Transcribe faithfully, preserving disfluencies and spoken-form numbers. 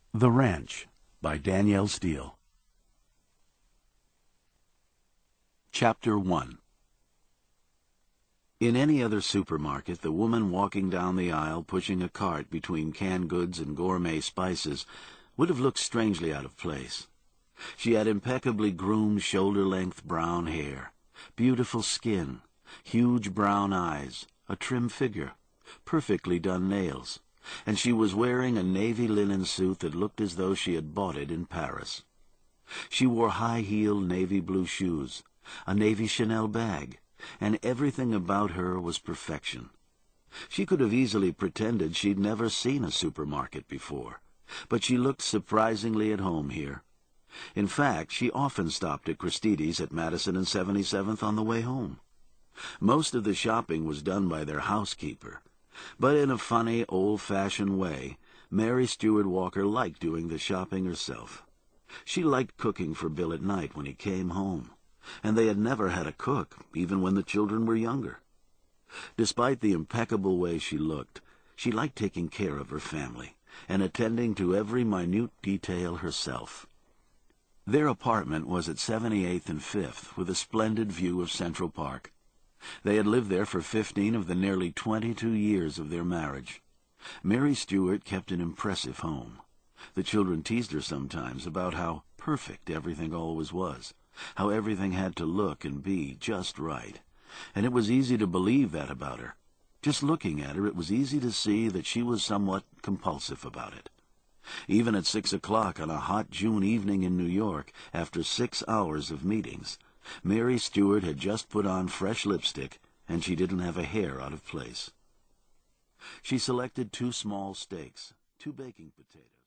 The Ranch by Danielle Steele. Chapter one. In any other supermarket, the woman walking down the aisle pushing a cart between canned goods and gourmet spices would have looked strangely out of place. She had impeccably groomed shoulder-length brown hair, beautiful skin, huge brown eyes, a trim figure, perfectly done nails, and she was wearing a navy linen suit that looked as though she had bought it in Paris. She wore high-heeled navy blue shoes, a navy Chanel bag, and everything about her was perfection. She could have easily pretended she'd never seen a supermarket before, but she looked surprisingly at home here. In fact, she often stopped at Christides at Madison and seventy-seventh on the way home. Most of the shopping was done by their housekeeper, but in a funny, old-fashioned way, Mary Stuart Walker liked doing the shopping herself. She liked cooking for Bill at night when he came home, and they had never had a cook, even when the children were younger. Despite the impeccable way she looked, she liked taking care of her family and attending to every minute detail herself. Their apartment was at seventy-eighth and fifth, with a splendid view of Central Park. They had lived there for fifteen of the nearly twenty-two years of their marriage. Mary Stuart kept an impressive home. The children teased her sometimes about how perfect everything always was, how everything had to look and be just right, and it was easy to believe that about her. Just looking at her, it was easy to see that she was somewhat compulsive about it. Even at six o'clock on a hot June evening in New York, after six hours of meetings, Mary Stuart had just put on fresh lipstick, and she didn't have a hair out of place. She selected two small steaks, two baking potatoes.